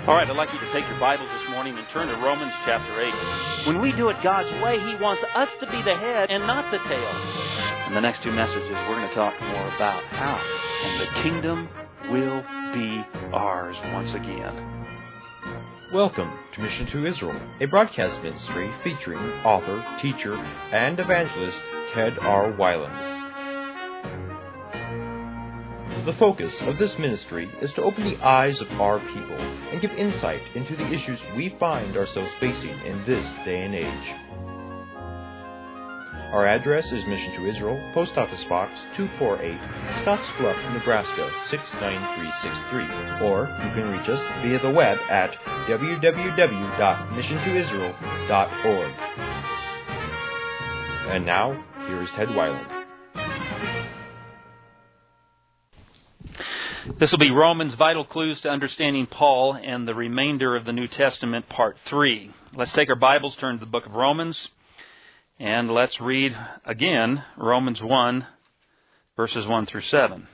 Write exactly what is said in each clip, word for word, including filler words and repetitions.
All right, I'd like you to take your Bibles this morning and turn to Romans chapter eight. When we do it God's way, He wants us to be the head and not the tail. In the next two messages, we're going to talk more about how, and the kingdom will be ours once again. Welcome to Mission to Israel, a broadcast ministry featuring author, teacher, and evangelist Ted R. Weiland. The focus of this ministry is to open the eyes of our people and give insight into the issues we find ourselves facing in this day and age. Our address is Mission to Israel, Post Office Box two forty-eight, Scottsbluff, Nebraska six nine three six three, or you can reach us via the web at w w w dot mission to israel dot org. And now, here is Ted Weiland. This will be Romans Vital Clues to Understanding Paul and the Remainder of the New Testament, Part three. Let's take our Bibles, turn to the book of Romans, and let's read again Romans one, verses one through seven.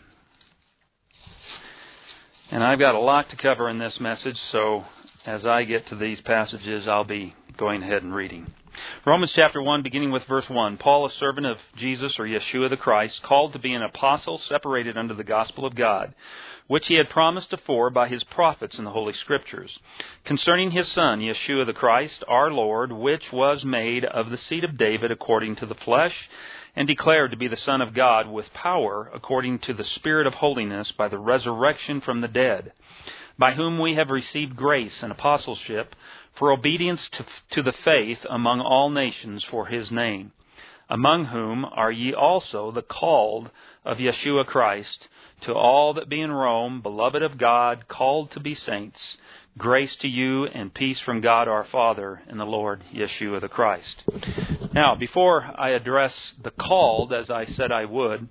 And I've got a lot to cover in this message, so as I get to these passages, I'll be going ahead and reading. Romans chapter one, beginning with verse one. Paul, a servant of Jesus, or Yeshua the Christ, called to be an apostle, separated unto the gospel of God, which he had promised afore by his prophets in the Holy Scriptures, concerning his Son, Yeshua the Christ, our Lord, which was made of the seed of David according to the flesh, and declared to be the Son of God with power, according to the Spirit of holiness, by the resurrection from the dead, by whom we have received grace and apostleship, for obedience to, to the faith among all nations for his name, among whom are ye also the called of Yeshua Christ, to all that be in Rome, beloved of God, called to be saints, grace to you and peace from God our Father and the Lord Yeshua the Christ. Now, before I address the called, as I said I would,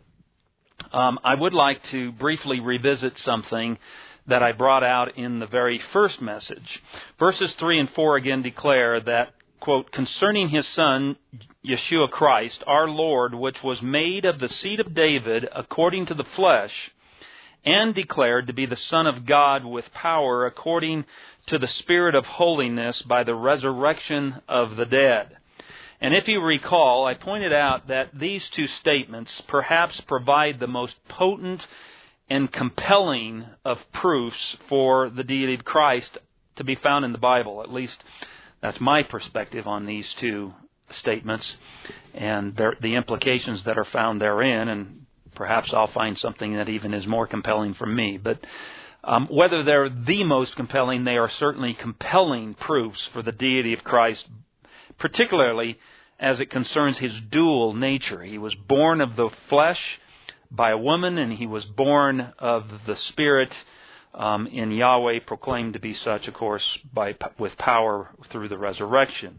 um, I would like to briefly revisit something that I brought out in the very first message. Verses three and four again declare that, quote, concerning his Son, Yeshua Christ, our Lord, which was made of the seed of David according to the flesh, and declared to be the Son of God with power according to the Spirit of holiness by the resurrection of the dead. And if you recall, I pointed out that these two statements perhaps provide the most potent and compelling of proofs for the deity of Christ to be found in the Bible. At least that's my perspective on these two statements and their, the implications that are found therein, and perhaps I'll find something that even is more compelling for me. But um, whether they're the most compelling, they are certainly compelling proofs for the deity of Christ, particularly as it concerns his dual nature. He was born of the flesh by a woman, and he was born of the Spirit um, in Yahweh, proclaimed to be such, of course, by with power through the resurrection.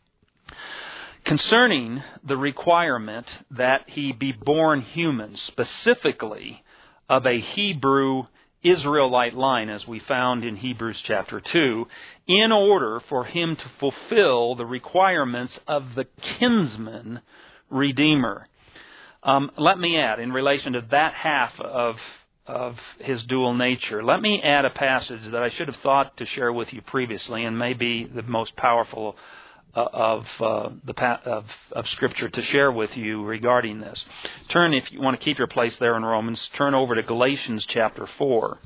Concerning the requirement that he be born human, specifically of a Hebrew Israelite line, as we found in Hebrews chapter two, in order for him to fulfill the requirements of the kinsman redeemer. Um, let me add, in relation to that half of of his dual nature, let me add a passage that I should have thought to share with you previously, and may be the most powerful uh, of uh, the pa- of of Scripture to share with you regarding this. Turn, if you want to keep your place there in Romans, turn over to Galatians chapter four.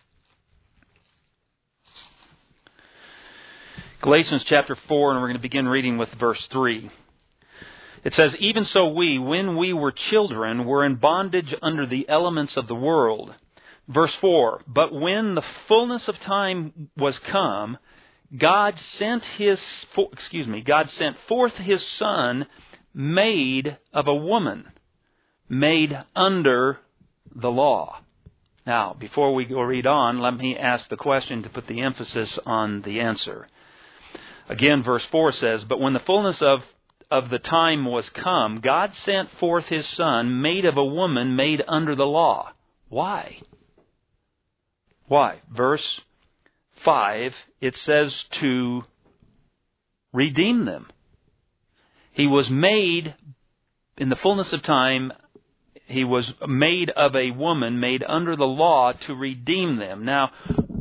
Galatians chapter four, and we're going to begin reading with verse three. It says, even so we, when we were children, were in bondage under the elements of the world. Verse four, but when the fullness of time was come, God sent his, excuse me, God sent forth his Son, made of a woman, made under the law. Now, before we go read on, let me ask the question to put the emphasis on the answer. Again, verse four says, but when the fullness of of the time was come, God sent forth his Son, made of a woman, made under the law. Why? Why? Verse five, it says to redeem them. He was made, in the fullness of time, he was made of a woman, made under the law to redeem them. Now,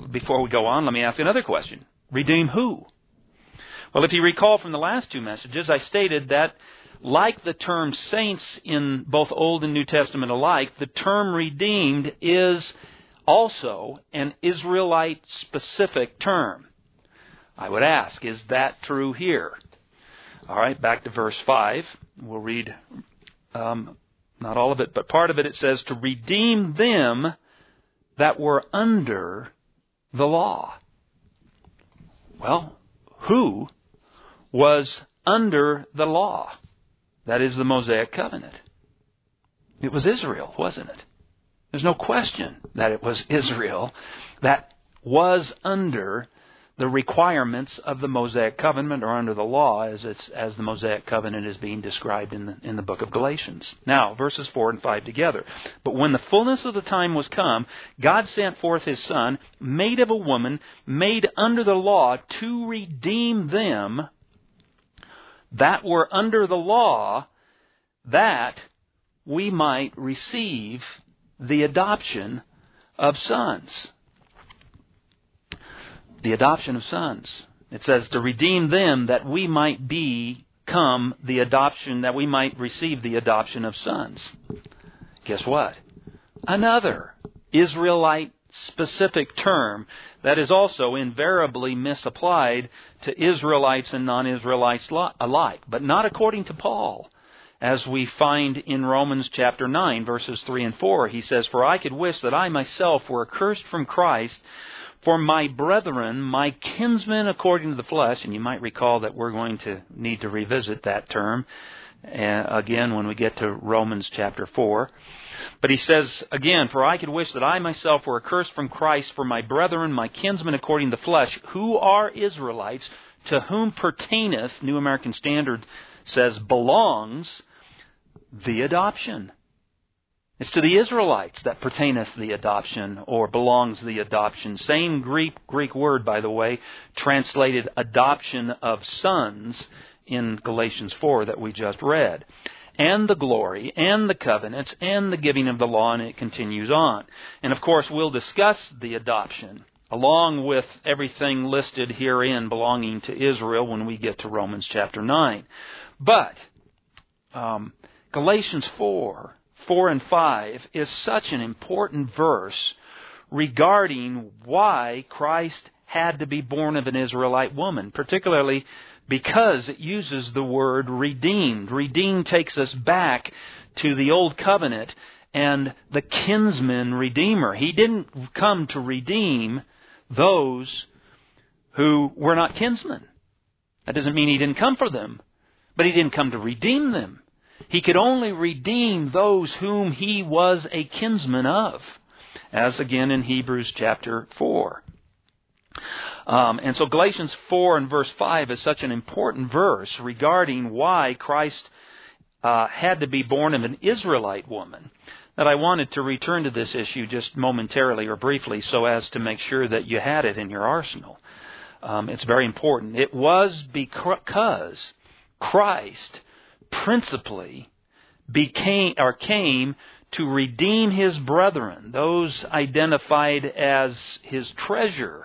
before we go on, let me ask another question. Redeem who? Well, if you recall from the last two messages, I stated that like the term saints in both Old and New Testament alike, the term redeemed is also an Israelite-specific term. I would ask, is that true here? All right, back to verse five. We'll read um, not all of it, but part of it. It says, to redeem them that were under the law. Well, who was under the law? That is the Mosaic covenant. It was Israel, wasn't it? There's no question that it was Israel that was under the requirements of the Mosaic covenant, or under the law, as it's as the Mosaic covenant is being described in the in the book of Galatians. Now, verses four and five together. But when the fullness of the time was come, God sent forth His Son, made of a woman, made under the law, to redeem them that were under the law, that we might receive the adoption of sons. The adoption of sons. It says to redeem them that we might become the adoption, that we might receive the adoption of sons. Guess what? Another Israelite specific term that is also invariably misapplied to Israelites and non-Israelites alike, but not according to Paul. As we find in Romans chapter nine, verses three and four, he says, for I could wish that I myself were accursed from Christ for my brethren, my kinsmen according to the flesh. And you might recall that we're going to need to revisit that term uh, again when we get to Romans chapter four. But he says again, for I could wish that I myself were accursed from Christ for my brethren, my kinsmen according to the flesh, who are Israelites, to whom pertaineth, New American Standard says, belongs the adoption. It's to the Israelites that pertaineth the adoption, or belongs the adoption. Same Greek Greek word, by the way, translated adoption of sons in Galatians four that we just read. And the glory, and the covenants, and the giving of the law, and it continues on. And of course, we'll discuss the adoption, along with everything listed herein belonging to Israel when we get to Romans chapter nine. But um, Galatians four, four and five is such an important verse regarding why Christ had to be born of an Israelite woman, particularly because it uses the word redeemed. Redeemed takes us back to the Old Covenant and the kinsman redeemer. He didn't come to redeem those who were not kinsmen. That doesn't mean He didn't come for them, but He didn't come to redeem them. He could only redeem those whom He was a kinsman of, as again in Hebrews chapter four. Um, and so Galatians four and verse five is such an important verse regarding why Christ uh, had to be born of an Israelite woman, that I wanted to return to this issue just momentarily or briefly so as to make sure that you had it in your arsenal. Um, it's very important. It was because Christ principally became or came to redeem His brethren, those identified as His treasure,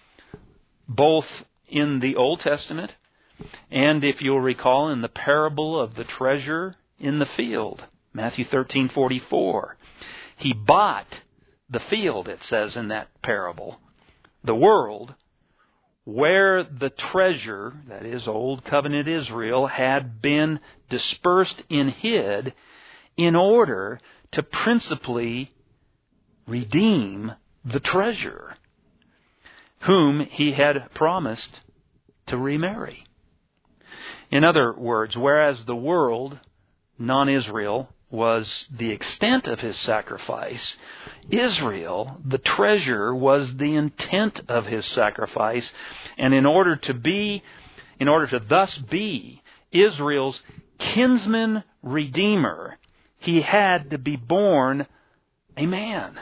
both in the Old Testament and, if you'll recall, in the parable of the treasure in the field, Matthew thirteen forty-four. He bought the field, it says in that parable, the world, where the treasure, that is Old Covenant Israel, had been dispersed and hid in order to principally redeem the treasure, whom He had promised to remarry. In other words, whereas the world, non-Israel, was the extent of His sacrifice, Israel, the treasure, was the intent of His sacrifice. And in order to be, in order to thus be Israel's kinsman redeemer, He had to be born a man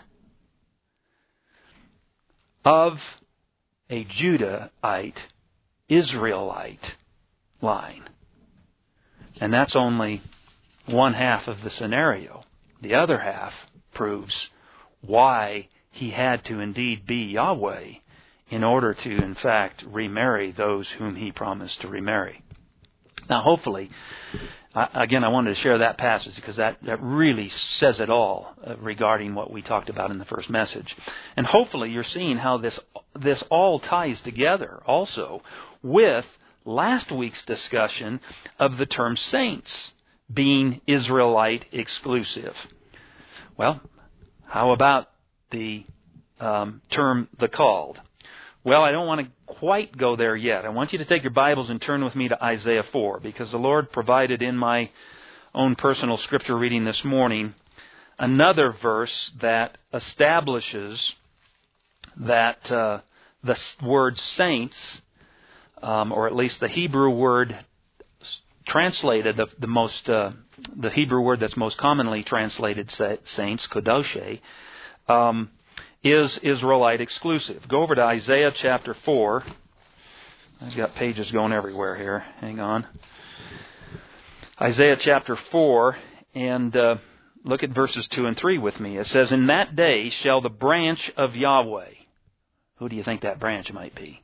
of a Judahite, Israelite line. And that's only one half of the scenario. The other half proves why He had to indeed be Yahweh in order to, in fact, remarry those whom he promised to remarry. Now, hopefully, uh, again, I wanted to share that passage because that, that really says it all uh, regarding what we talked about in the first message. And hopefully you're seeing how this this all ties together also with last week's discussion of the term saints being Israelite exclusive. Well, how about the um, term the called? Well, I don't want to quite go there yet. I want you to take your Bibles and turn with me to Isaiah four, because the Lord provided in my own personal scripture reading this morning another verse that establishes that uh, the word saints, um, or at least the Hebrew word translated, the, the most uh, the Hebrew word that's most commonly translated saints, kodoshe, um, is Israelite exclusive. Go over to Isaiah chapter four. I've got pages going everywhere here. Hang on. Isaiah chapter four, and uh, look at verses two and three with me. It says, "In that day shall the branch of Yahweh." Who do you think that branch might be?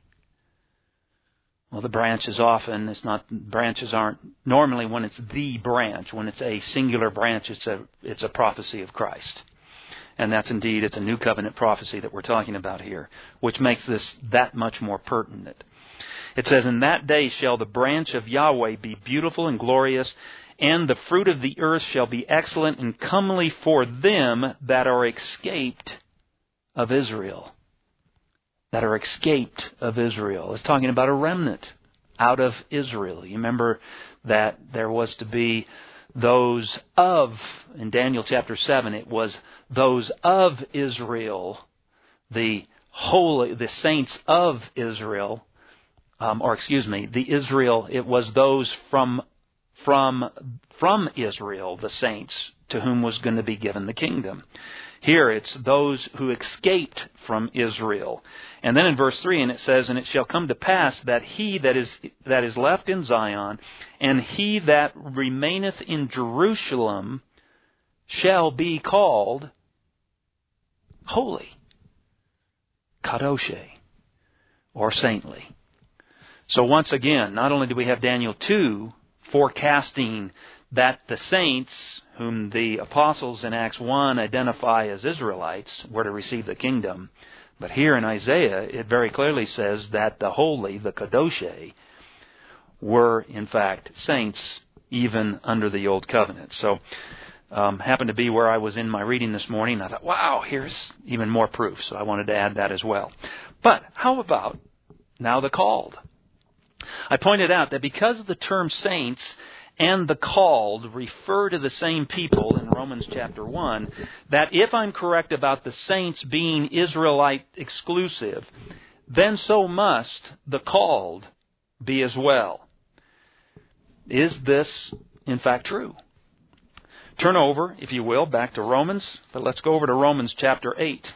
Well, the branch is often, it's not, branches aren't, normally when it's the branch, when it's a singular branch, it's a it's a prophecy of Christ. And that's indeed, it's a new covenant prophecy that we're talking about here, which makes this that much more pertinent. It says, "In that day shall the branch of Yahweh be beautiful and glorious, and the fruit of the earth shall be excellent and comely for them that are escaped of Israel." That are escaped of Israel. It's talking about a remnant out of Israel. You remember that there was to be those of, in Daniel chapter seven, it was those of Israel, the holy, the saints of Israel, um, or excuse me, the Israel, it was those from, from, from Israel, the saints, to whom was going to be given the kingdom. Here it's those who escaped from Israel. And then in verse three, and it says, "And it shall come to pass that he that is that is left in Zion, and he that remaineth in Jerusalem, shall be called holy," kadoshe, or saintly. So once again, not only do we have Daniel two forecasting that the saints, whom the apostles in Acts one identify as Israelites, were to receive the kingdom, but here in Isaiah it very clearly says that the holy, the kadoshe, were in fact saints even under the old covenant. So um, happened to be where I was in my reading this morning. I thought, wow, here's even more proof. So I wanted to add that as well. But how about now the called? I pointed out that because the term saints and the called refer to the same people in Romans chapter one, that if I'm correct about the saints being Israelite exclusive, then so must the called be as well. Is this, in fact, true? Turn over, if you will, back to Romans, but let's go over to Romans chapter eight.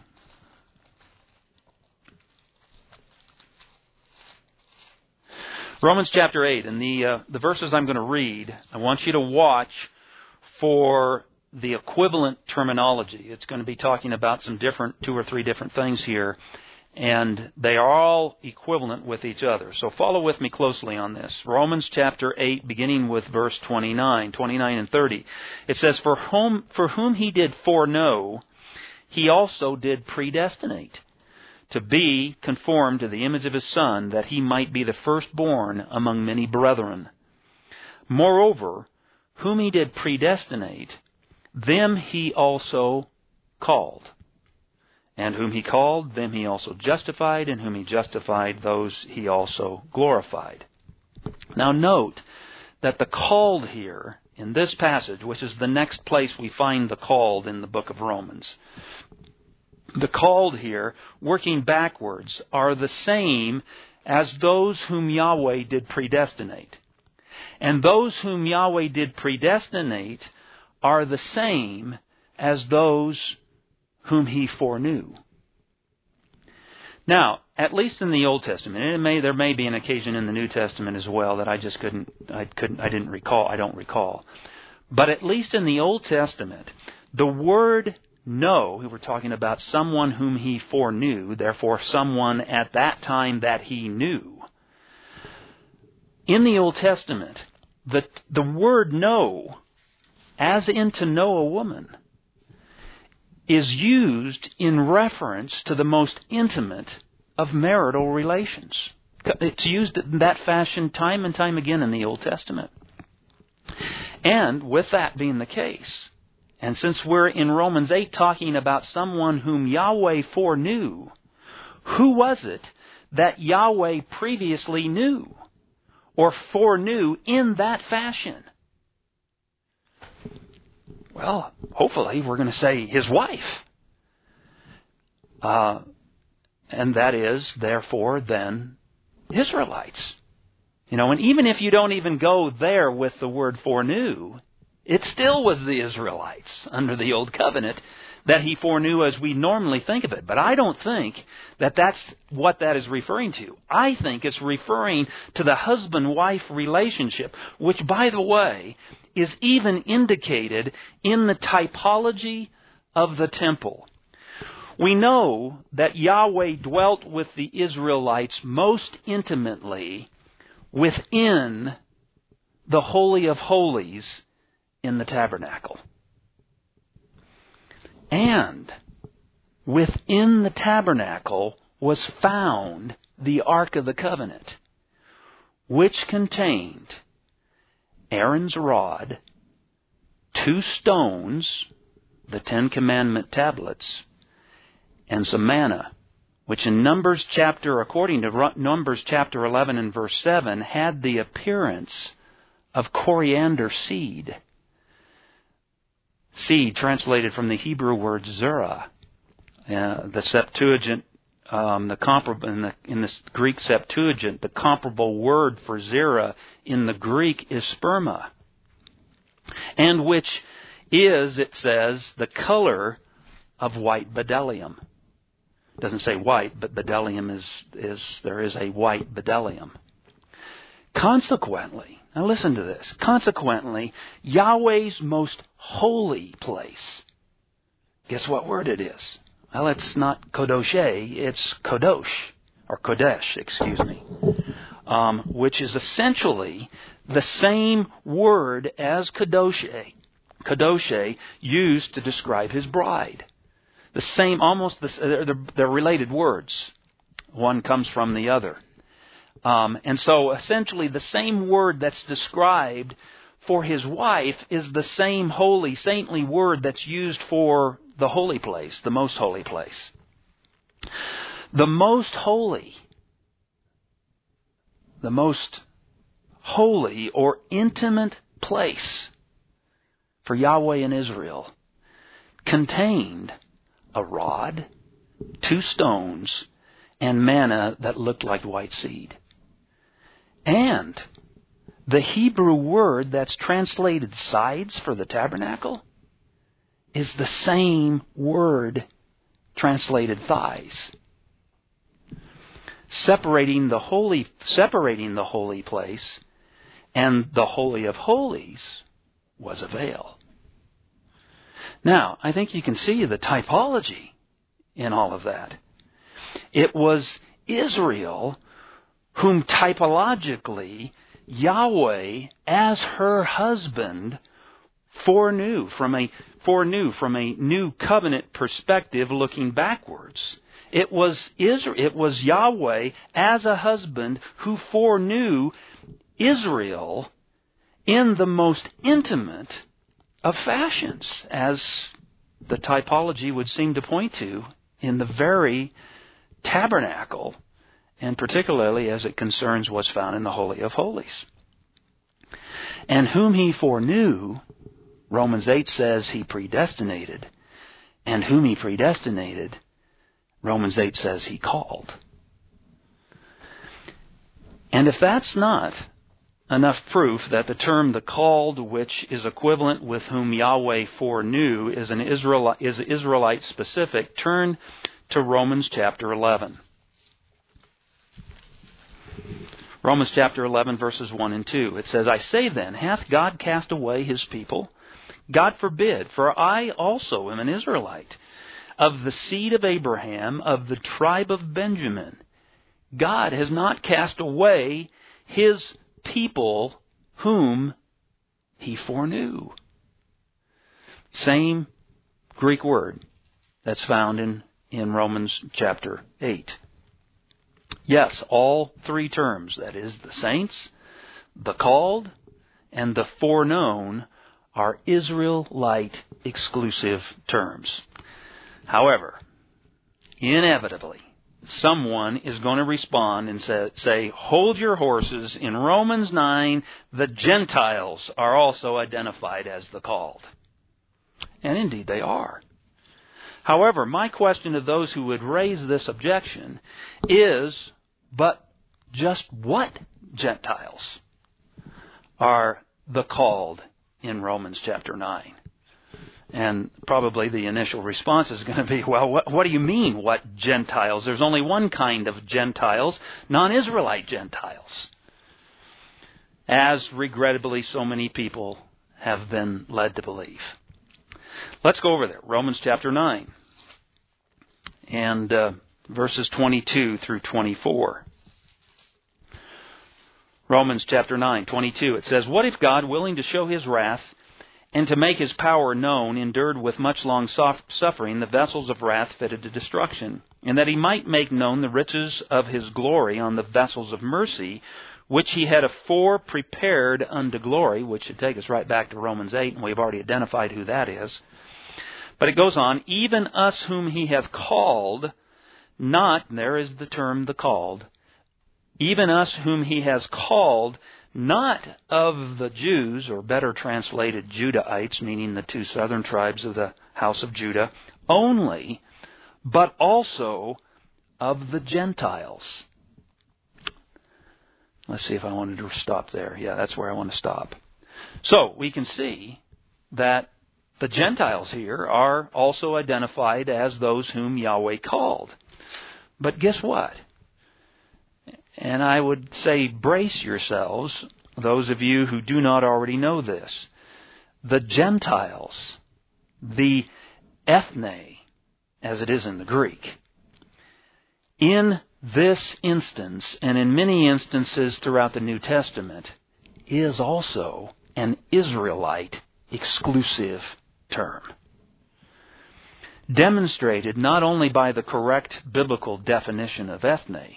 Romans chapter eight, and the uh, the verses I'm going to read, I want you to watch for the equivalent terminology. It's going to be talking about some different, two or three different things here, and they are all equivalent with each other. So follow with me closely on this. Romans chapter eight, beginning with verse twenty-nine, twenty-nine and thirty. It says, For whom, for whom he did foreknow, he also did predestinate, to be conformed to the image of his Son, that he might be the firstborn among many brethren. Moreover, whom he did predestinate, them he also called. And whom he called, them he also justified, and whom he justified, those he also glorified. Now note that the called here, in this passage, which is the next place we find the called in the book of Romans, the called here, working backwards, are the same as those whom Yahweh did predestinate. And those whom Yahweh did predestinate are the same as those whom he foreknew. Now, at least in the Old Testament, and it may, there may be an occasion in the New Testament as well that I just couldn't, I couldn't, I didn't recall, I don't recall. But at least in the Old Testament, the word know, we were talking about someone whom he foreknew, therefore someone at that time that he knew. In the Old Testament, the, the word know, as in to know a woman, is used in reference to the most intimate of marital relations. It's used in that fashion time and time again in the Old Testament. And with that being the case, and since we're in Romans eight talking about someone whom Yahweh foreknew, who was it that Yahweh previously knew or foreknew in that fashion? Well, hopefully we're going to say his wife. Uh, and that is, therefore, then, Israelites. You know, and even if you don't even go there with the word foreknew, it still was the Israelites under the Old Covenant that he foreknew as we normally think of it. But I don't think that that's what that is referring to. I think it's referring to the husband-wife relationship, which, by the way, is even indicated in the typology of the temple. We know that Yahweh dwelt with the Israelites most intimately within the Holy of Holies in the tabernacle. And within the tabernacle was found the Ark of the Covenant, which contained Aaron's rod, two stones, the Ten Commandment tablets, and some manna, which in Numbers chapter, according to Numbers chapter eleven and verse seven, had the appearance of coriander seed. Seed translated from the Hebrew word zerah. Uh, the Septuagint, um, the comparable in the in the Greek Septuagint, the comparable word for zerah in the Greek is sperma, and which is, it says, the color of white bdellium. It doesn't say white, but bdellium is is there is a white bdellium. Consequently, now listen to this. Consequently, Yahweh's most holy place. Guess what word it is? Well, it's not Kodoshe, it's Kodosh, or Kodesh, excuse me, um, which is essentially the same word as Kodoshe, Kodoshe used to describe his bride. The same, almost, the, they're, they're related words. One comes from the other. Um, and so essentially the same word that's described for his wife is the same holy, saintly word that's used for the holy place, the most holy place. The most holy, the most holy or intimate place for Yahweh in Israel contained a rod, two stones, and manna that looked like white seed. And the Hebrew word that's translated sides for the tabernacle is the same word translated thighs. Separating the holy, separating the holy place and the Holy of Holies was a veil. Now, I think you can see the typology in all of that. It was Israel whom typologically Yahweh, as her husband, foreknew from a foreknew from a new covenant perspective, looking backwards. It was Israel, it was Yahweh as a husband who foreknew Israel in the most intimate of fashions, as the typology would seem to point to in the very tabernacle, and particularly as it concerns what's found in the Holy of Holies. And whom he foreknew, Romans eight says he predestinated. And whom he predestinated, Romans eight says he called. And if that's not enough proof that the term the called, which is equivalent with whom Yahweh foreknew, is an Israel, is Israelite specific, turn to Romans chapter eleven. Romans chapter eleven, verses one and two. It says, I say then, hath God cast away his people? God forbid, for I also am an Israelite, of the seed of Abraham, of the tribe of Benjamin. God has not cast away His people whom He foreknew. Same Greek word that's found in, in Romans chapter eight. Yes, all three terms, that is, the saints, the called, and the foreknown, are Israelite exclusive terms. However, inevitably, someone is going to respond and say, say, hold your horses. In Romans nine, the Gentiles are also identified as the called. And indeed they are. However, my question to those who would raise this objection is, but just what Gentiles are the called in Romans chapter nine? And probably the initial response is going to be, well, what, what do you mean, what Gentiles? There's only one kind of Gentiles, non-Israelite Gentiles. As regrettably so many people have been led to believe. Let's go over there. Romans chapter nine. And uh, verses twenty-two through twenty-four. Romans chapter nine, twenty-two. It says, what if God, willing to show His wrath and to make His power known, endured with much long suffering the vessels of wrath fitted to destruction, and that He might make known the riches of His glory on the vessels of mercy, which He had afore prepared unto glory, which should take us right back to Romans eight, and we've already identified who that is. But it goes on, even us whom He hath called, not, and there is the term, the called, even us whom He has called, not of the Jews, or better translated Judahites, meaning the two southern tribes of the house of Judah, only, but also of the Gentiles. Let's see if I wanted to stop there. Yeah, that's where I want to stop. So, we can see that the Gentiles here are also identified as those whom Yahweh called. But guess what? And I would say brace yourselves, those of you who do not already know this. The Gentiles, the ethne, as it is in the Greek, in this instance, and in many instances throughout the New Testament, is also an Israelite exclusive term. Demonstrated not only by the correct biblical definition of ethne,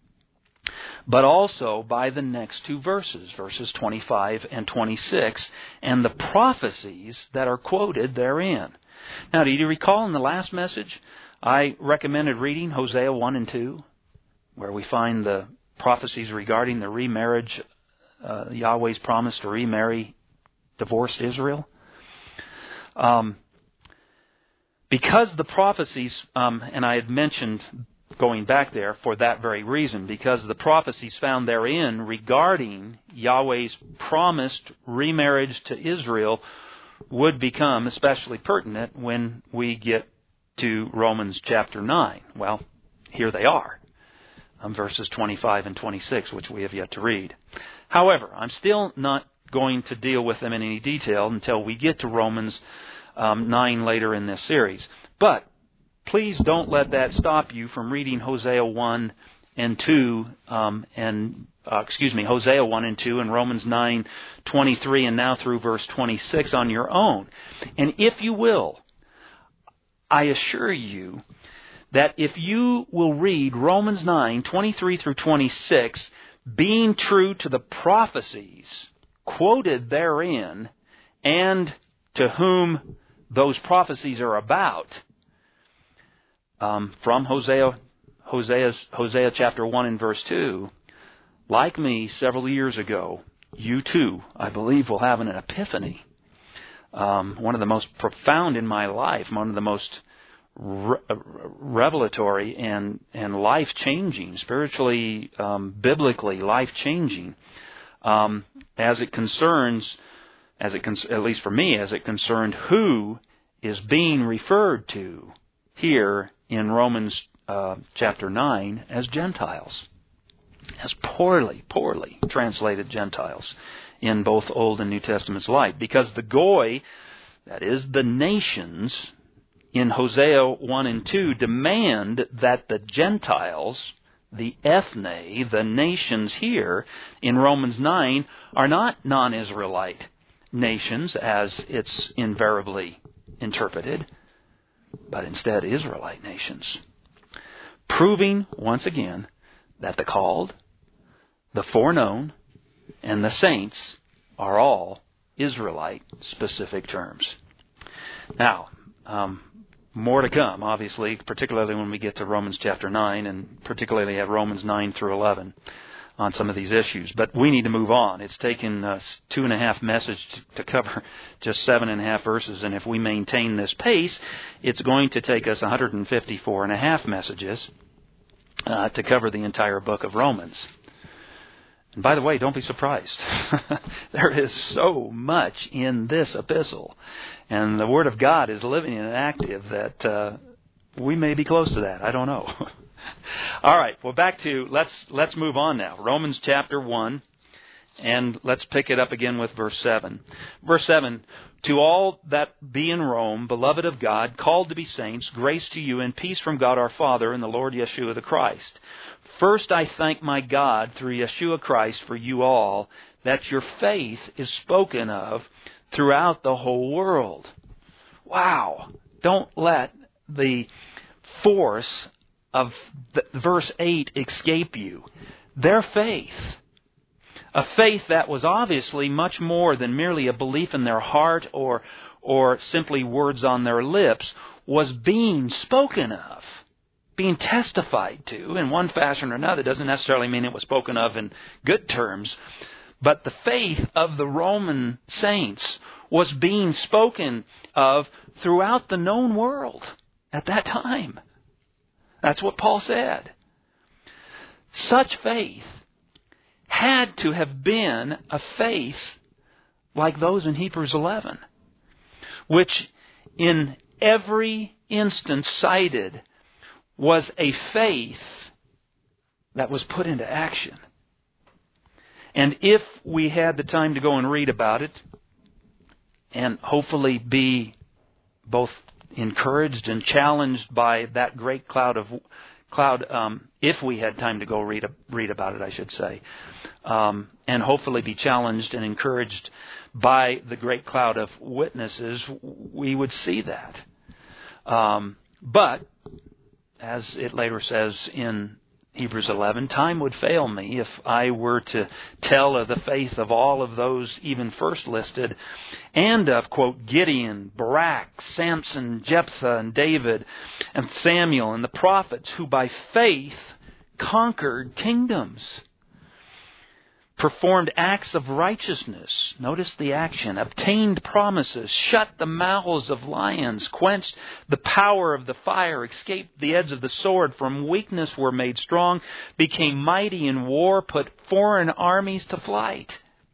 but also by the next two verses, verses twenty-five and twenty-six, and the prophecies that are quoted therein. Now, do you recall in the last message, I recommended reading Hosea one and two, where we find the prophecies regarding the remarriage, uh, Yahweh's promise to remarry divorced Israel. Um, because the prophecies, um, and I had mentioned going back there for that very reason, because the prophecies found therein regarding Yahweh's promised remarriage to Israel would become especially pertinent when we get to Romans chapter nine. Well, here they are, um, verses twenty-five and twenty-six, which we have yet to read. However, I'm still not going to deal with them in any detail until we get to Romans um, nine later in this series. But please don't let that stop you from reading Hosea one and two, um, and uh, excuse me, Hosea one and two, and Romans nine twenty-three, and now through verse twenty-six on your own. And if you will, I assure you that if you will read Romans nine twenty-three through twenty-six, being true to the prophecies quoted therein, and to whom those prophecies are about, um, from Hosea, Hosea's, Hosea chapter one and verse two, like me several years ago, you too, I believe, will have an epiphany. Um, one of the most profound in my life, one of the most re- revelatory and, and life-changing, spiritually, um, biblically life-changing, um, as it concerns, as it con- at least for me, as it concerned who is being referred to here in Romans uh, chapter nine as Gentiles, as poorly, poorly translated Gentiles in both Old and New Testaments alike. Because the goy that is, the nations, in Hosea one and two, demand that the Gentiles, the ethne, the nations here in Romans nine, are not non-Israelite nations as it's invariably interpreted, but instead Israelite nations. Proving, once again, that the called, the foreknown, and the saints are all Israelite-specific terms. Now, um, more to come, obviously, particularly when we get to Romans chapter nine, and particularly at Romans nine through eleven on some of these issues. But we need to move on. It's taken us two and a half messages to, to cover just seven and a half verses, and if we maintain this pace, it's going to take us one hundred fifty-four and a half messages uh, to cover the entire book of Romans. And by the way, don't be surprised. There is so much in this epistle. And the Word of God is living and active that uh, we may be close to that. I don't know. All right. Well, back to, let's let's move on now. Romans chapter one. And let's pick it up again with verse seven. Verse seven, to all that be in Rome, beloved of God, called to be saints, grace to you and peace from God our Father and the Lord Yeshua the Christ. First I thank my God through Yeshua Christ for you all, that your faith is spoken of throughout the whole world. Wow. Don't let the force of the, verse eight escape you. Their faith, a faith that was obviously much more than merely a belief in their heart or or simply words on their lips, was being spoken of, being testified to in one fashion or another. Doesn't necessarily mean it was spoken of in good terms, but the faith of the Roman saints was being spoken of throughout the known world at that time. That's what Paul said. Such faith had to have been a faith like those in Hebrews eleven, which in every instance cited was a faith that was put into action. And if we had the time to go and read about it, and hopefully be both encouraged and challenged by that great cloud of cloud, um, if we had time to go read read about it, I should say, um, and hopefully be challenged and encouraged by the great cloud of witnesses, we would see that. Um, but, as it later says in Hebrews eleven, time would fail me if I were to tell of the faith of all of those even first listed, and of, quote, Gideon, Barak, Samson, Jephthah, and David, and Samuel, and the prophets, who by faith conquered kingdoms, performed acts of righteousness, notice the action, obtained promises, shut the mouths of lions, quenched the power of the fire, escaped the edge of the sword, from weakness were made strong, became mighty in war, put foreign armies to flight.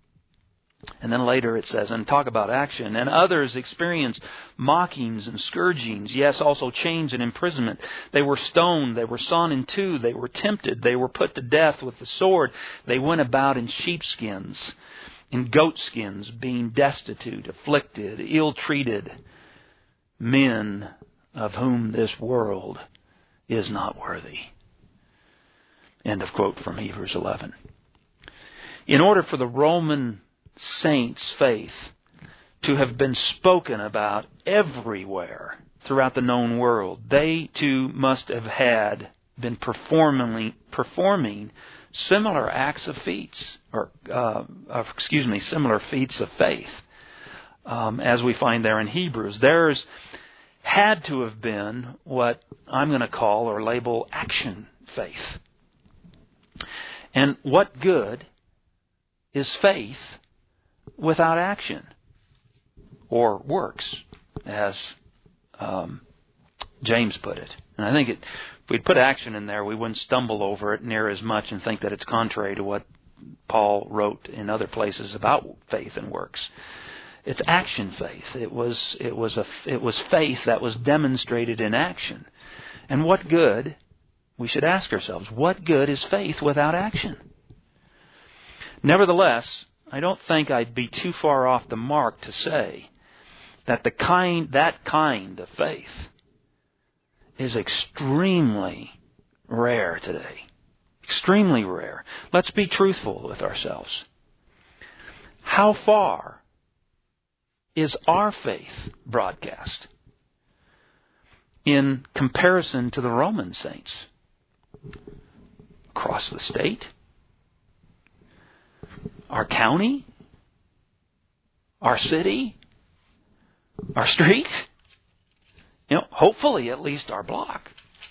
And then later it says, and talk about action, and others experienced mockings and scourgings, yes, also chains and imprisonment. They were stoned, they were sawn in two, they were tempted, they were put to death with the sword. They went about in sheepskins, in goatskins, being destitute, afflicted, ill-treated, men of whom this world is not worthy. End of quote from Hebrews eleven. In order for the Roman saints' faith to have been spoken about everywhere throughout the known world, they too must have had been performing performing similar acts of feats, or uh, of, excuse me, similar feats of faith, um, as we find there in Hebrews. Theirs had to have been what I'm going to call or label action faith. And what good is faith without action or works, as um, James put it? And I think it, if we'd put action in there, we wouldn't stumble over it near as much and think that it's contrary to what Paul wrote in other places about faith and works. It's action faith. It was it was a it was faith that was demonstrated in action. And what good? We should ask ourselves, what good is faith without action? Nevertheless, I don't think I'd be too far off the mark to say that the kind, that kind of faith is extremely rare today. Extremely rare. Let's be truthful with ourselves. How far is our faith broadcast in comparison to the Roman saints? Across the state? Our county? Our city? Our street? You know, hopefully at least our block.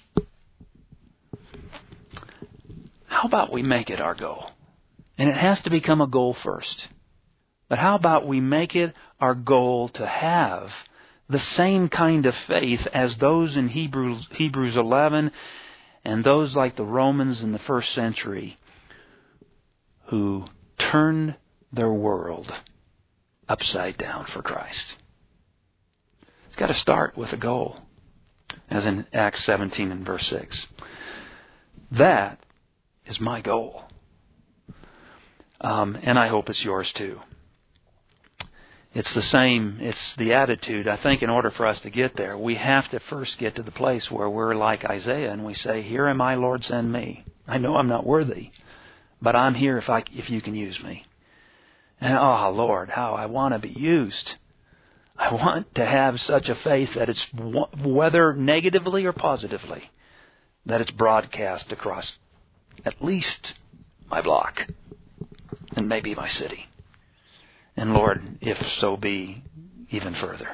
How about we make it our goal? And it has to become a goal first. But how about we make it our goal to have the same kind of faith as those in Hebrews, Hebrews eleven and those like the Romans in the first century who turned their world upside down for Christ. It's got to start with a goal, as in Acts seventeen and verse six. That is my goal. Um, and I hope it's yours too. It's the same, it's the attitude. I think in order for us to get there, we have to first get to the place where we're like Isaiah and we say, "Here am I, Lord, send me. I know I'm not worthy, but I'm here if I if you can use me." And oh, Lord, how I want to be used. I want to have such a faith that it's, whether negatively or positively, that it's broadcast across at least my block and maybe my city. And Lord, if so be, even further.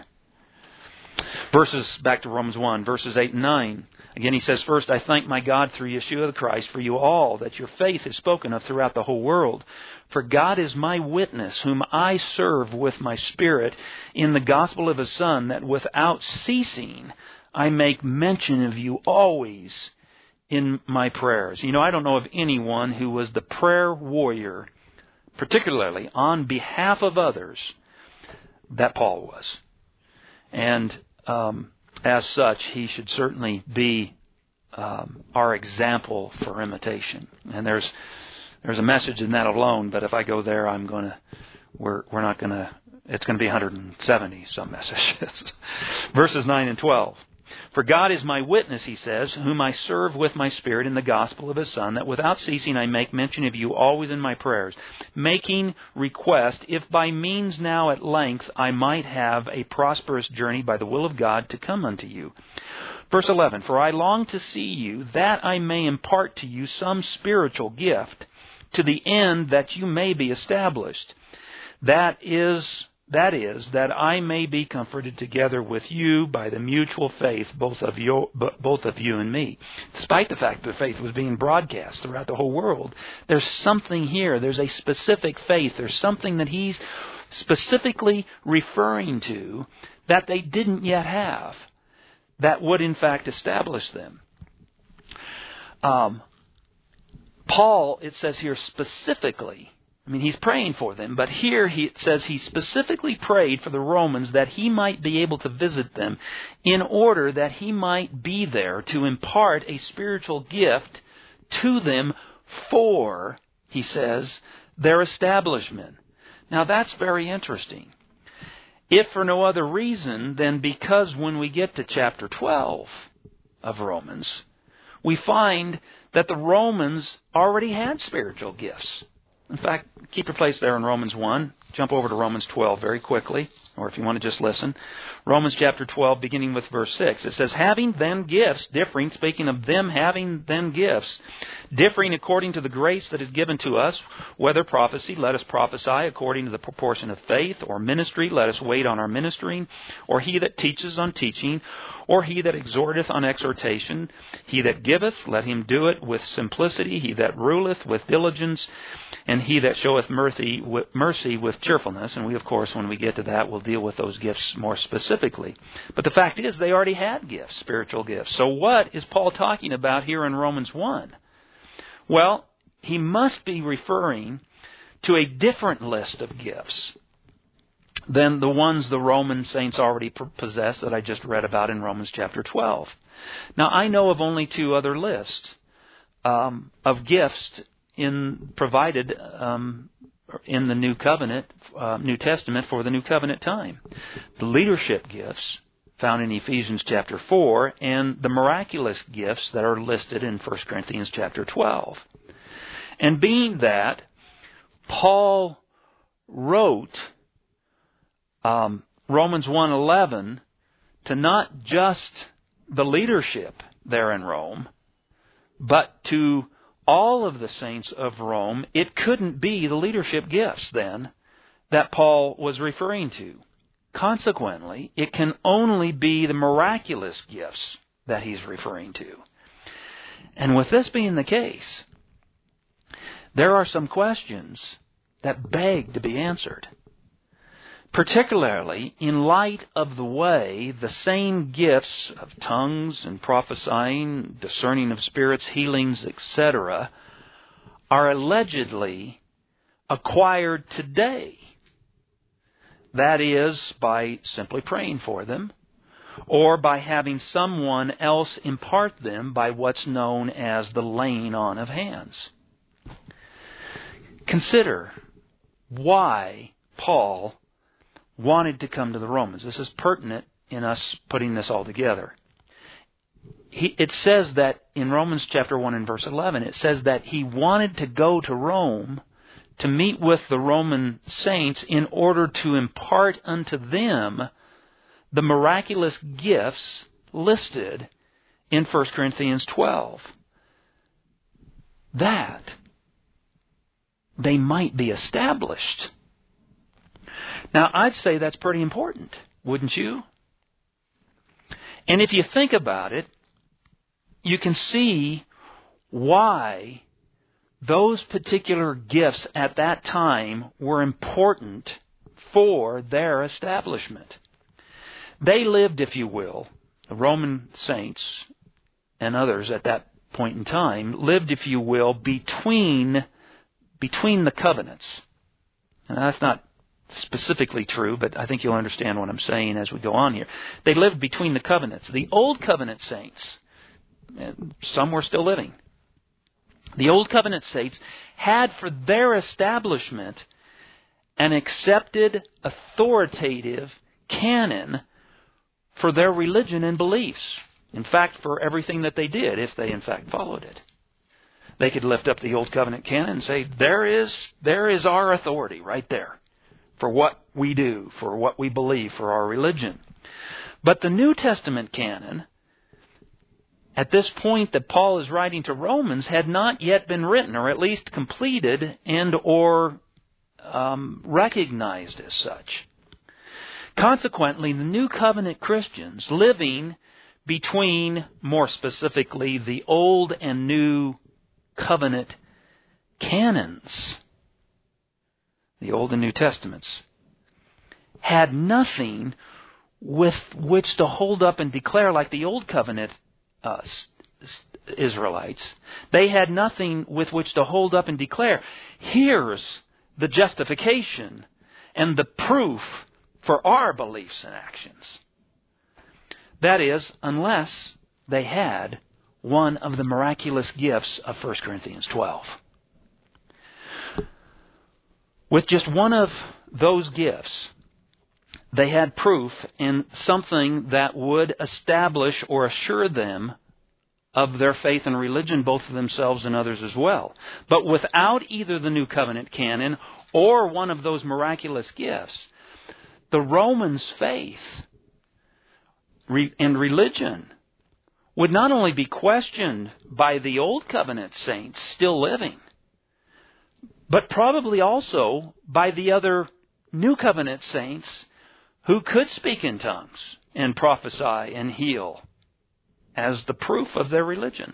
Verses, back to Romans one, verses eight and nine. Again, he says, "First, I thank my God through Yeshua the Christ for you all, that your faith is spoken of throughout the whole world. For God is my witness, whom I serve with my spirit in the gospel of His Son, that without ceasing I make mention of you always in my prayers." You know, I don't know of anyone who was the prayer warrior, particularly on behalf of others, that Paul was. And um, as such, he should certainly be um, our example for imitation. And there's there's a message in that alone, but if I go there, I'm going to we're we're not going to. It's going to be one hundred seventy some messages. Verses nine and twelve. "For God is my witness," he says, "whom I serve with my spirit in the gospel of His Son, that without ceasing I make mention of you always in my prayers, making request, if by means now at length I might have a prosperous journey by the will of God to come unto you." Verse eleven, "For I long to see you, that I may impart to you some spiritual gift, to the end that you may be established. That is... That is, that I may be comforted together with you by the mutual faith, both of you, both of you and me." Despite the fact that faith was being broadcast throughout the whole world, there's something here. There's a specific faith. There's something that he's specifically referring to that they didn't yet have, that would in fact establish them. Um, Paul, it says here specifically, I mean, he's praying for them, but here he, it says he specifically prayed for the Romans that he might be able to visit them in order that he might be there to impart a spiritual gift to them for, he says, their establishment. Now, that's very interesting. If for no other reason than because when we get to chapter twelve of Romans, we find that the Romans already had spiritual gifts. In fact, keep your place there in Romans one. Jump over to Romans twelve very quickly, or if you want to just listen. Romans chapter twelve, beginning with verse six. It says, "Having then gifts differing," speaking of them having then gifts, "differing according to the grace that is given to us, whether prophecy, let us prophesy according to the proportion of faith, or ministry, let us wait on our ministering, or he that teaches on teaching, or he that exhorteth on exhortation, he that giveth, let him do it with simplicity, he that ruleth with diligence, and he that showeth mercy with, mercy with cheerfulness." And we, of course, when we get to that, will deal with those gifts more specifically. But the fact is, they already had gifts, spiritual gifts. So what is Paul talking about here in Romans one? Well, he must be referring to a different list of gifts than the ones the Roman saints already possessed that I just read about in Romans chapter twelve. Now, I know of only two other lists um, of gifts in provided um, in the New Covenant, uh, New Testament for the New Covenant time. The leadership gifts found in Ephesians chapter four and the miraculous gifts that are listed in First Corinthians chapter twelve. And being that Paul wrote um, Romans one eleven to not just the leadership there in Rome, but to all of the saints of Rome, it couldn't be the leadership gifts then that Paul was referring to. Consequently, it can only be the miraculous gifts that he's referring to. And with this being the case, there are some questions that beg to be answered, particularly in light of the way the same gifts of tongues and prophesying, discerning of spirits, healings, et cetera, are allegedly acquired today. That is, by simply praying for them, or by having someone else impart them by what's known as the laying on of hands. Consider why Paul wanted to come to the Romans. This is pertinent in us putting this all together. He, it says that in Romans chapter one and verse eleven, it says that he wanted to go to Rome to meet with the Roman saints in order to impart unto them the miraculous gifts listed in First Corinthians twelve. That they might be established. Now, I'd say that's pretty important, wouldn't you? And if you think about it, you can see why those particular gifts at that time were important for their establishment. They lived, if you will, the Roman saints and others at that point in time lived, if you will, between between the covenants. And that's not specifically true, but I think you'll understand what I'm saying as we go on here. They lived between the covenants. The Old Covenant saints, and some were still living, the Old Covenant saints had for their establishment an accepted, authoritative canon for their religion and beliefs. In fact, for everything that they did, if they in fact followed it. They could lift up the Old Covenant canon and say, there is, there is our authority right there for what we do, for what we believe, for our religion. But the New Testament canon, at this point that Paul is writing to Romans, had not yet been written, or at least completed and or um, recognized as such. Consequently, the New Covenant Christians living between, more specifically, the Old and New Covenant canons, the Old and New Testaments, had nothing with which to hold up and declare like the Old Covenant uh, Israelites. They had nothing with which to hold up and declare, here's the justification and the proof for our beliefs and actions. That is, unless they had one of the miraculous gifts of First Corinthians twelve. With just one of those gifts, they had proof in something that would establish or assure them of their faith and religion, both of themselves and others as well. But without either the New Covenant canon or one of those miraculous gifts, the Romans' faith and religion would not only be questioned by the Old Covenant saints still living, but probably also by the other New Covenant saints who could speak in tongues and prophesy and heal as the proof of their religion.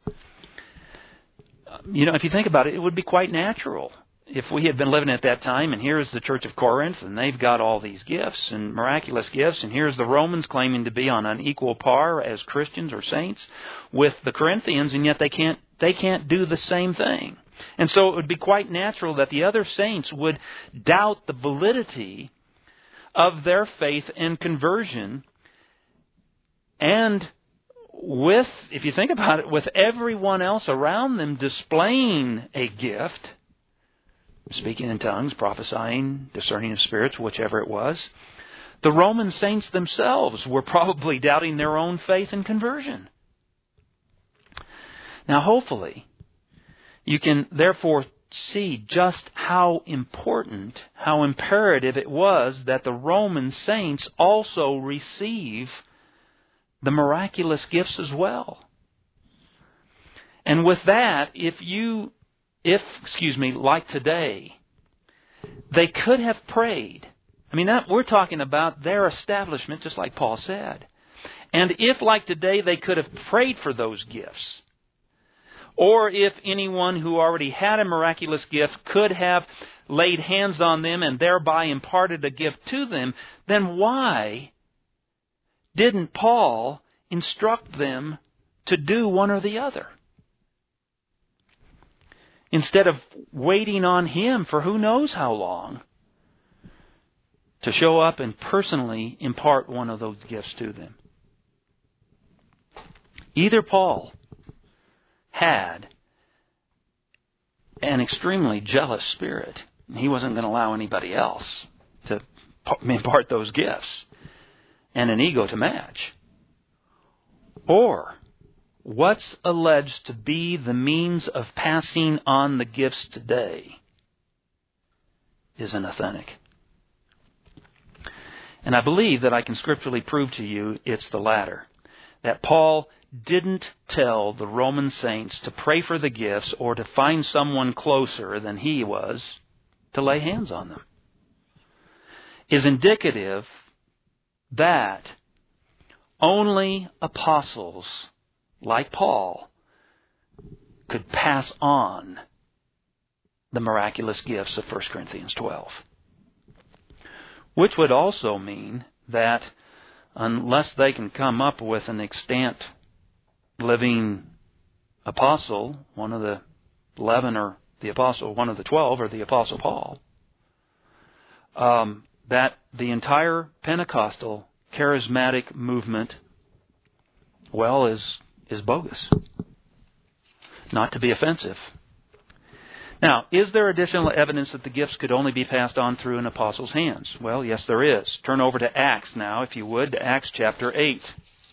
You know, if you think about it, it would be quite natural if we had been living at that time, and here's the Church of Corinth, and they've got all these gifts and miraculous gifts, and here's the Romans claiming to be on an equal par as Christians or saints with the Corinthians, and yet they can't they can't do the same thing. And so it would be quite natural that the other saints would doubt the validity of their faith and conversion. And with, if you think about it, with everyone else around them displaying a gift, speaking in tongues, prophesying, discerning of spirits, whichever it was. The Roman saints themselves were probably doubting their own faith and conversion. Now, hopefully, you can therefore see just how important, how imperative it was that the Roman saints also receive the miraculous gifts as well. And with that, if you, if, excuse me, like today, they could have prayed. I mean, that, we're talking about their establishment, just like Paul said. And if, like today, they could have prayed for those gifts, or if anyone who already had a miraculous gift could have laid hands on them and thereby imparted a gift to them, then why didn't Paul instruct them to do one or the other? Instead of waiting on him for who knows how long to show up and personally impart one of those gifts to them. Either Paul had an extremely jealous spirit. He wasn't going to allow anybody else to impart those gifts, and an ego to match. Or what's alleged to be the means of passing on the gifts today isn't authentic. And I believe that I can scripturally prove to you it's the latter. That Paul didn't tell the Roman saints to pray for the gifts or to find someone closer than he was to lay hands on them. Is indicative that only apostles like Paul could pass on the miraculous gifts of First Corinthians twelve. Which would also mean that unless they can come up with an extant living apostle, one of the eleven or the apostle, one of the twelve or the apostle Paul, um, that the entire Pentecostal charismatic movement, well, is is bogus. Not to be offensive. Now, is there additional evidence that the gifts could only be passed on through an apostle's hands? Well, yes, there is. Turn over to Acts now, if you would, to Acts chapter eight.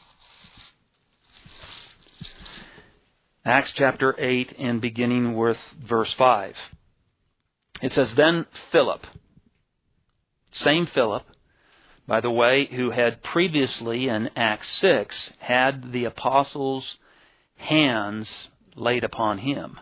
Acts chapter eight, and beginning with verse five. It says, Then Philip, same Philip, by the way, who had previously in Acts six had the apostles' hands laid upon him.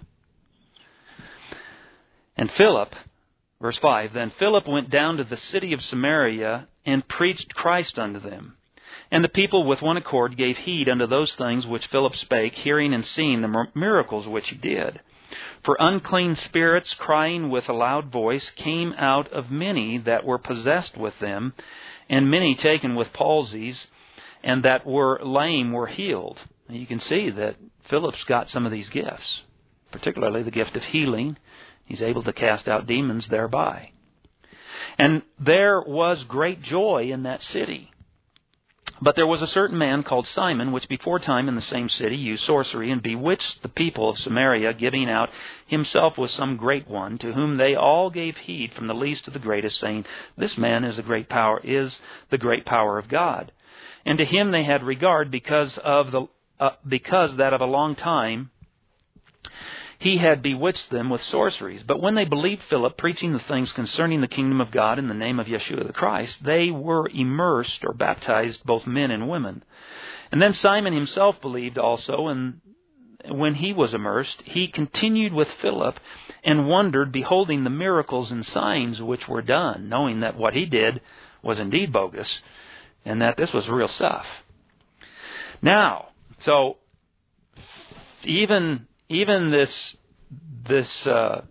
And Philip, verse five, Then Philip went down to the city of Samaria and preached Christ unto them. And the people with one accord gave heed unto those things which Philip spake, hearing and seeing the miracles which he did. For unclean spirits, crying with a loud voice, came out of many that were possessed with them, and many taken with palsies, and that were lame were healed. And you can see that Philip's got some of these gifts, particularly the gift of healing. He's able to cast out demons thereby. And there was great joy in that city. But there was a certain man called Simon, which before time in the same city used sorcery, and bewitched the people of Samaria, giving out himself was some great one, to whom they all gave heed from the least to the greatest, saying, This man is a great power, is the great power of God. And to him they had regard, because of the uh, because that of a long time he had bewitched them with sorceries. But when they believed Philip preaching the things concerning the kingdom of God in the name of Yeshua the Christ, they were immersed or baptized, both men and women. And then Simon himself believed also, and when he was immersed, he continued with Philip and wondered, beholding the miracles and signs which were done, knowing that what he did was indeed bogus, and that this was real stuff. Now, so even... Even this this uh,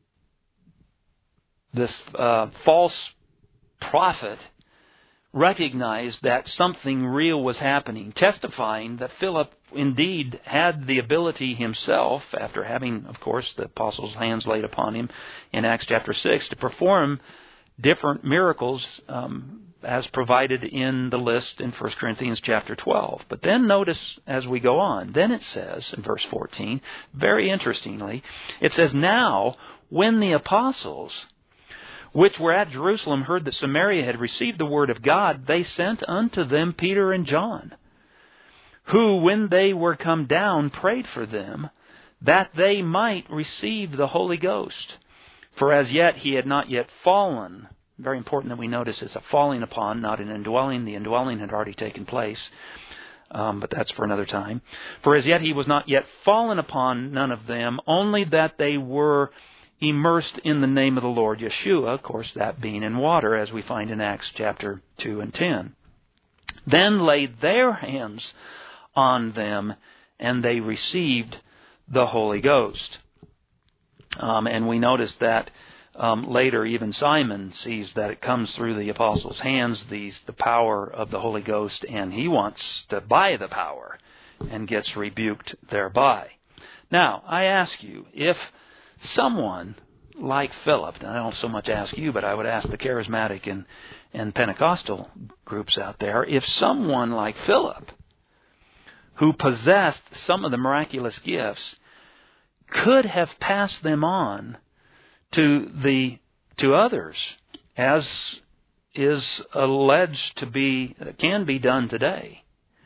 this uh, false prophet recognized that something real was happening, testifying that Philip indeed had the ability himself, after having, of course, the apostles' hands laid upon him in Acts chapter six, to perform different miracles um, as provided in the list in First Corinthians chapter twelve. But then notice as we go on, then it says in verse fourteen, very interestingly, it says, "Now when the apostles which were at Jerusalem heard that Samaria had received the word of God, they sent unto them Peter and John, who, when they were come down, prayed for them, that they might receive the Holy Ghost. For as yet he had not yet fallen." Very important that we notice it's a falling upon, not an indwelling. The indwelling had already taken place, um, but that's for another time. "For as yet he was not yet fallen upon none of them, only that they were immersed in the name of the Lord Yeshua," of course that being in water, as we find in Acts chapter two and ten. "Then laid their hands on them, and they received the Holy Ghost." Um, and we notice that um, later even Simon sees that it comes through the apostles' hands, these, the power of the Holy Ghost, and he wants to buy the power and gets rebuked thereby. Now, I ask you, if someone like Philip, and I don't so much ask you, but I would ask the charismatic and, and Pentecostal groups out there, if someone like Philip, who possessed some of the miraculous gifts, could have passed them on to the to others, as is alleged to be, can be done today,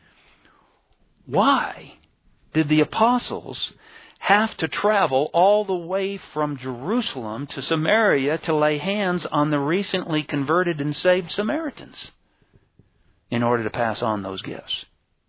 why did the apostles have to travel all the way from Jerusalem to Samaria to lay hands on the recently converted and saved Samaritans in order to pass on those gifts?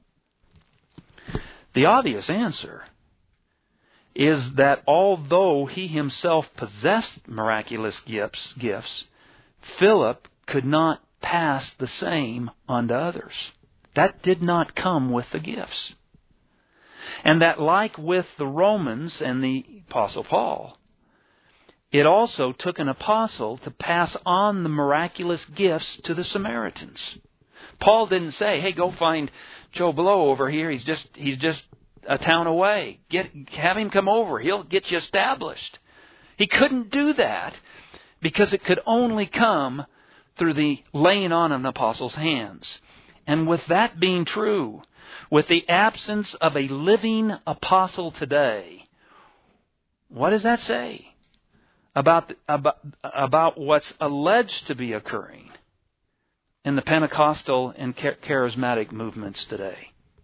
The obvious answer is that although he himself possessed miraculous gifts, gifts, Philip could not pass the same on to others. That did not come with the gifts. And that, like with the Romans and the Apostle Paul, it also took an apostle to pass on the miraculous gifts to the Samaritans. Paul didn't say, "Hey, go find Joe Blow over here. He's just he's just a town away. Get have him come over. He'll get you established." He couldn't do that because it could only come through the laying on of an apostle's hands. And with that being true, with the absence of a living apostle today, what does that say about about about what's alleged to be occurring in the Pentecostal and charismatic movements today?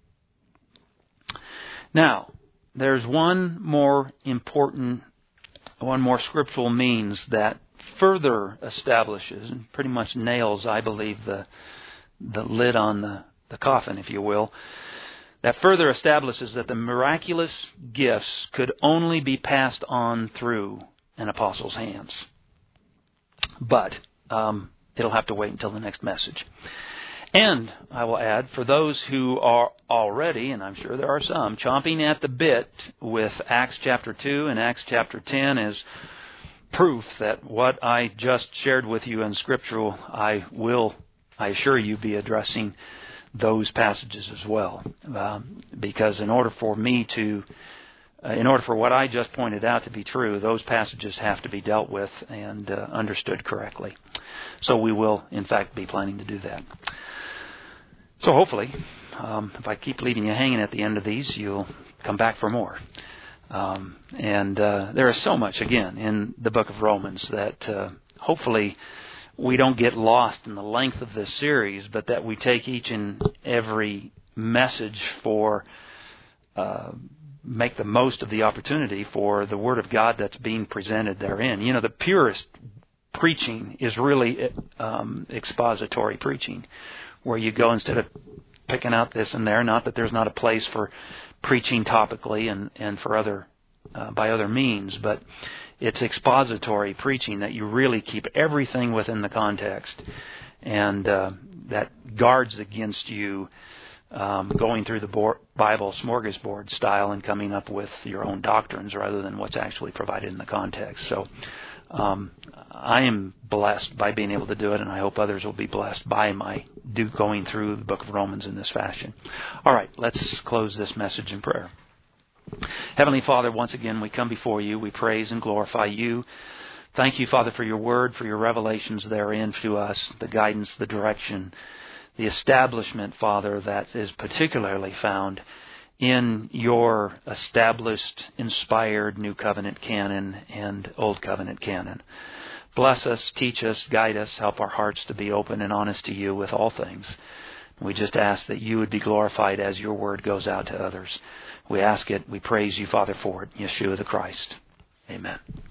Now, there's one more important, one more scriptural means that further establishes and pretty much nails, I believe, the the lid on the, the coffin, if you will, that further establishes that the miraculous gifts could only be passed on through an apostle's hands. But um, it'll have to wait until the next message. And I will add, for those who are already, and I'm sure there are some, chomping at the bit with Acts chapter two and Acts chapter ten as proof that what I just shared with you in scriptural, I will, I assure you, be addressing those passages as well. Um, because in order for me to, uh, in order for what I just pointed out to be true, those passages have to be dealt with and uh, understood correctly. So we will, in fact, be planning to do that. So hopefully, um, if I keep leaving you hanging at the end of these, you'll come back for more. Um, and uh, there is so much, again, in the book of Romans that uh, hopefully we don't get lost in the length of this series, but that we take each and every message for, uh, make the most of the opportunity for the Word of God that's being presented therein. You know, the purest preaching is really um, expository preaching, where you go instead of picking out this and there. Not that there's not a place for preaching topically and, and for other uh, by other means, but it's expository preaching that you really keep everything within the context, and uh, that guards against you um, going through the board, Bible smorgasbord style and coming up with your own doctrines rather than what's actually provided in the context. So um, I am blessed by being able to do it, and I hope others will be blessed by my do going through the book of Romans in this fashion. All right, let's close this message in prayer. Heavenly Father, once again we come before you. We praise and glorify you Thank you, Father, for your word, for your revelations therein to us, the guidance, the direction, the establishment, Father, that is particularly found in your established, inspired New Covenant canon and Old Covenant canon. Bless us, teach us, guide us, help our hearts to be open and honest to you with all things. We just ask that you would be glorified as your word goes out to others. We ask it, we praise you, Father, for it. Yeshua the Christ. Amen.